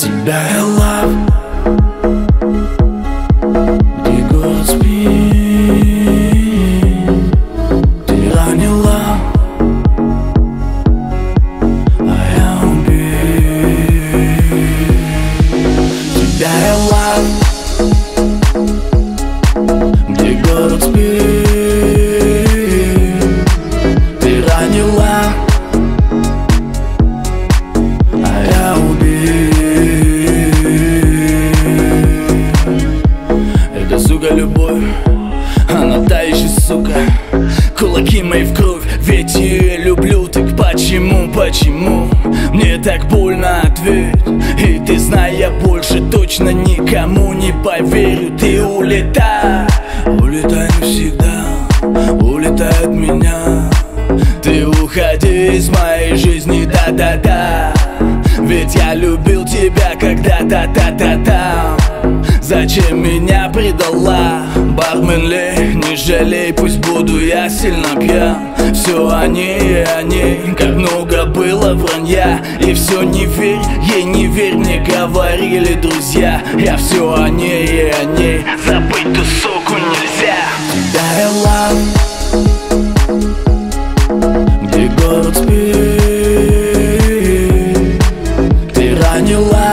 Тебя я love, где город спит. Ты ранила, а я убит. Тебя я love, где город спит. Ты ранила, а я убит. Это, сука, любовь, она та еще, сука. Кулаки мои в кровь, ведь ее люблю. Так почему, почему мне так больно, ответь? И ты знай, я больше точно никому не поверю. Ты улетай, улетай навсегда, улетай от меня. Ты уходи из моей жизни, да-да-да. Ведь я любил тебя когда-то, да-да-да. Зачем меня предала? Бармен Лей, не жалей, пусть буду я сильно пьян. Все они и они, как много было вранья. И все не верь, ей не верь, мне говорили друзья. Я все о ней и о ней, забыть ту суку нельзя. Тебя я love, где город спит. Ты ранила,